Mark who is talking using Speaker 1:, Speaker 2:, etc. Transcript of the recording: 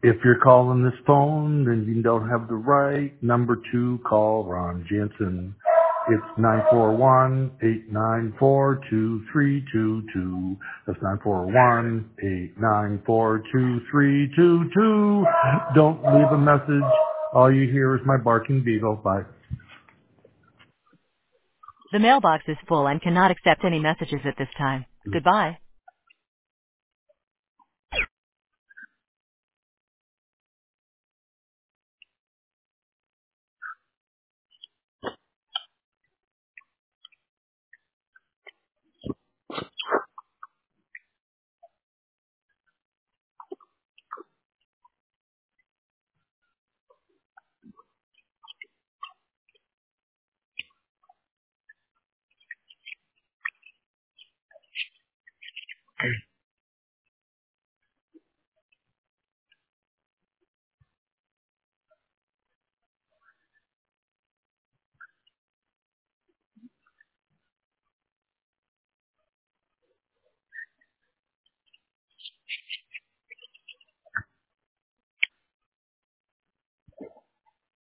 Speaker 1: If you're calling this phone, then you don't have the right number to call Ron Jansen. It's 941-894-2322. That's 941-894-2322. Don't leave a message. All you hear is my barking beagle. Bye.
Speaker 2: The mailbox is full and cannot accept any messages at this time. Goodbye.